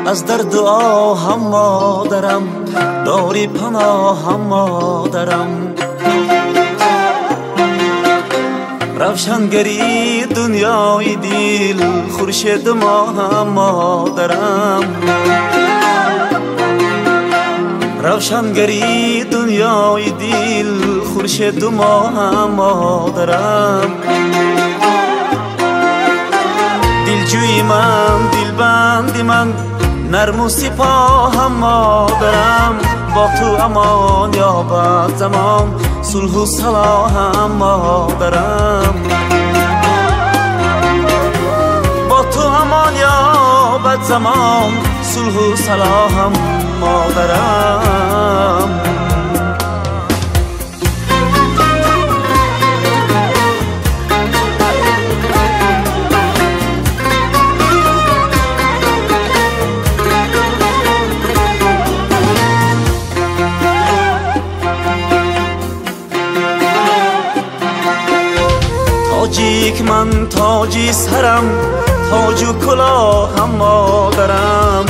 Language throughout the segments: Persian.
از درد و آهم مادرم، داری پناهم مادرم. روشنگری دنیای دل، خورشید ماهم مادرم. روشنگری دنیای دل، خورشید ماهم مادرم. دلجوی من، دلبند من، نرم و سپاهم مادرم. با تو امان یابد زمان، صلح و صلاحم مادرم. با تو امان یابد زمان، صلح و صلاحم مادرم. تاجیک من، تاجی سرم، تاج و کلاهم مادرم.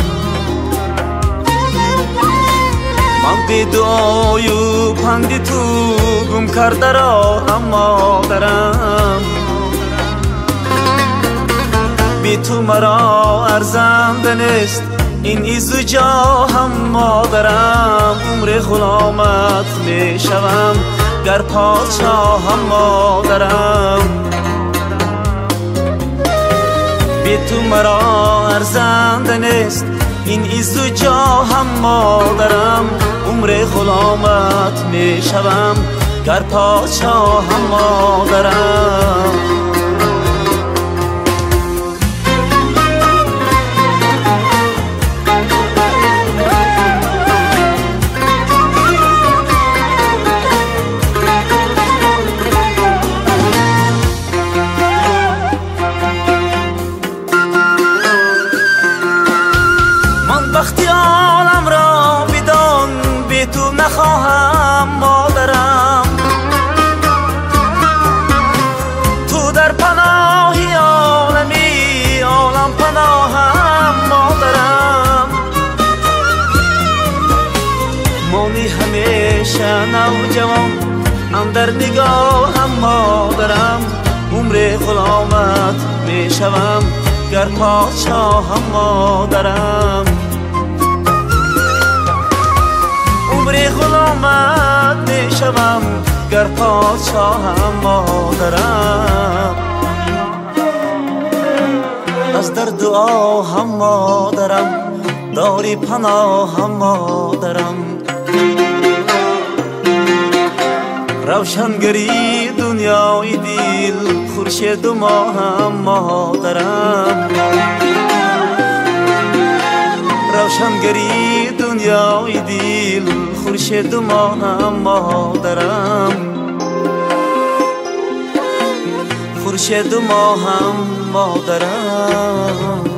من به دعای و پند تو گم کرده راهم مادرم. بی تو مرا ارزنده نیست این عز و جاهم مادرم. عمر غلامت می شوم گر پادشاهم مادرم. بی تو مرا ارزنده نیست این عز و جاهم مادرم. عمر غلامت می شوم گر پادشاهم مادرم. وقتی عالم را بدان بی تو نخواهم مادرم. تو در پناهی عالمی، عالم پناهم مادرم. مانی همیشه نوجوان اندر نگاهم مادرم. عمر غلامت می شوم گر پادشاهم مادرم. عمر غلامت می شوم گر پادشاهم مادرم. از درد و آهم مادرم، داری پناهم مادرم. روشنگری دنیای دل، خورشید و ماهم مادرم. روشنگری دنیای دل، خورشید و ماهم مادرم. خورشید و ماهم مادرم.